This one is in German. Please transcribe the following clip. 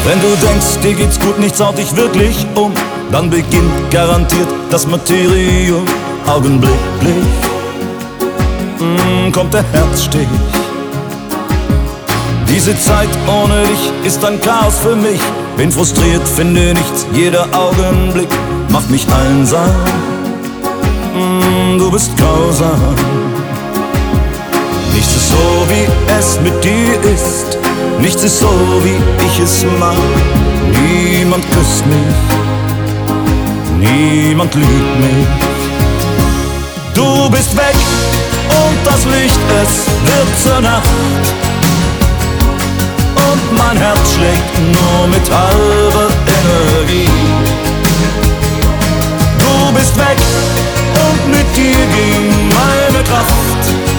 Wenn du denkst, dir geht's gut, nichts haut dich wirklich um, dann beginnt garantiert das Martyrium. Augenblicklich kommt der Herzstich. Diese Zeit ohne dich ist ein Chaos für mich. Bin frustriert, finde nichts, jeder Augenblick macht mich einsam. Du bist grausam. Nichts ist so, wie es mit dir ist. Nichts ist so, wie ich es mag. Niemand küsst mich, niemand liebt mich. Du bist weg und das Licht, es wird zur Nacht. Und mein Herz schlägt nur mit halber Energie. Du bist weg und mit dir ging meine Kraft.